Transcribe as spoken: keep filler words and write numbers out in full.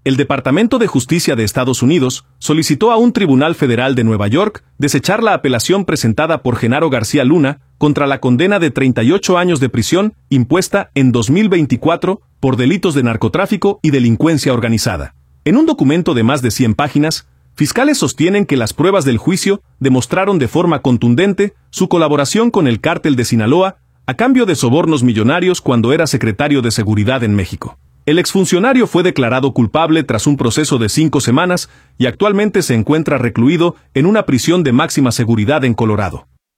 El Departamento de Justicia de Estados Unidos solicitó a un tribunal federal de Nueva York desechar la apelación presentada por Genaro García Luna contra la condena de treinta y ocho años de prisión impuesta en dos mil veinticuatro por delitos de narcotráfico y delincuencia organizada. En un documento de más de cien páginas, fiscales sostienen que las pruebas del juicio demostraron de forma contundente su colaboración con el cártel de Sinaloa a cambio de sobornos millonarios cuando era secretario de Seguridad en México. El exfuncionario fue declarado culpable tras un proceso de cinco semanas y actualmente se encuentra recluido en una prisión de máxima seguridad en Colorado.